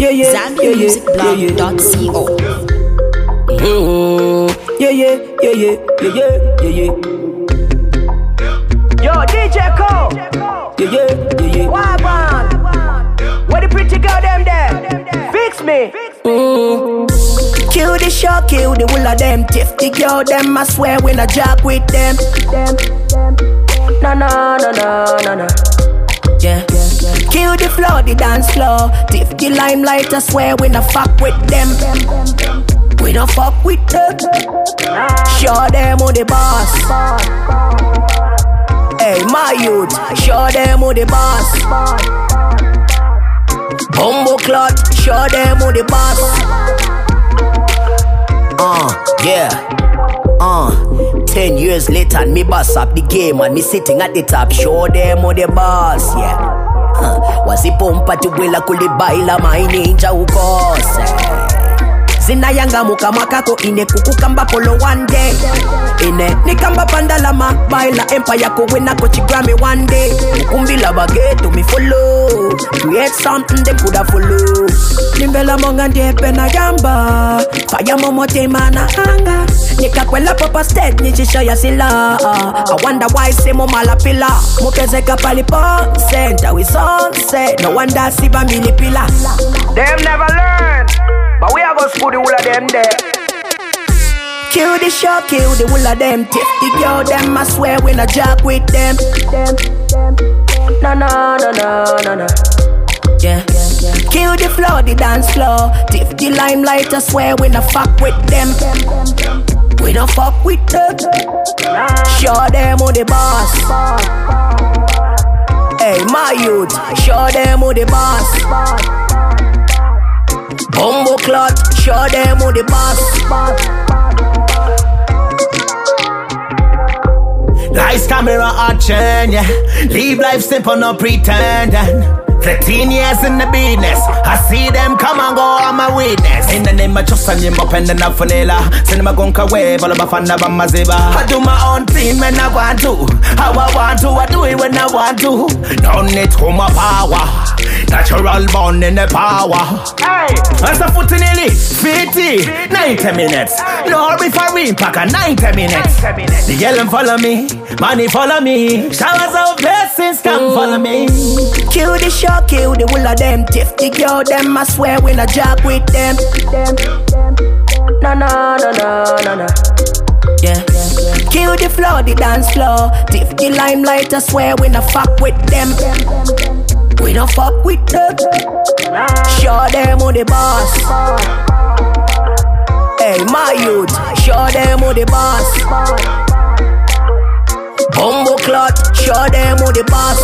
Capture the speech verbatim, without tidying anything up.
Yeah, yeah, Zambia Music Blog dot co. Mm, yeah, yeah, yeah, yeah, yeah, yeah, yeah. Yo, D J Cole. Yeah, yeah, yeah, yeah. Wagwan. Where the pretty girl them there? Fix me. Mm. Kill the show, kill the whole of them. Tiff the girl them, I swear we not jack with them. No, no, no, no, no, no. Yeah. Kill the floor, the dance floor. Tiff the limelight, I swear we not fuck with them. We don't fuck with them. Show them who the boss. Hey, my youth, show them who the boss. Bumbo clot, show them who the boss. Uh, yeah. Uh, ten years later, and me boss up the game, and me sitting at the top. Show them who the boss, yeah. Huh. Wasipompa tuwela kulibaila my ninja ukose. Zina yanga muka makako ine kukukamba polo one day. Ine nikamba pandalama baila empire ko wina ko Grammy one day. Mukumbila bageto me follow. Create something them coulda follow. Nimbela monga ndepe na yamba. Fire momo tema na hanga. Nikakwela papa state nichisha ya sila. I wonder why say mo malapila. Mupezeka palipo center we sunset. No wonder siba mini pila. Them never learn, but we are gonna school the whole of them there. Kill the show, kill the whole of them. Tiff the girl them, I swear we not jack with them. No, no, no, no, no, no. Yeah. Kill the floor, the dance floor. Tiff the limelight, I swear we not fuck with them. We don't fuck with them. Show them who the boss. Hey, my youth, show them who the boss. Bumbo clot, show them who the boss. Lights, camera, action, yeah. Live life simple, no pretending. Fifteen years in the business, I see them come and go, I'm a witness. In the name of just a name up and the nafanela. Cinema gonka way, but I'm a fan of Maziba. I do my own thing when I want to. How I want to, I do it when I want to. Don't need to my power. Natural born in the power. Hey, that's a foot in the fifty, ninety minutes. No hurry for real, pack a ninety minutes. The yellow follow me, money follow me. Showers of blessings come follow me. Kill the show, kill the whole of them. Tiff the girl them, I swear we not jack with them. No, no, no, no, no, no. Yeah. Kill the floor, the dance floor. Tiff the limelight, I swear we not fuck with them. We don't fuck with them. Show them who the boss. Hey, my youth, show them who the boss. Bumbo clot, show them who the boss.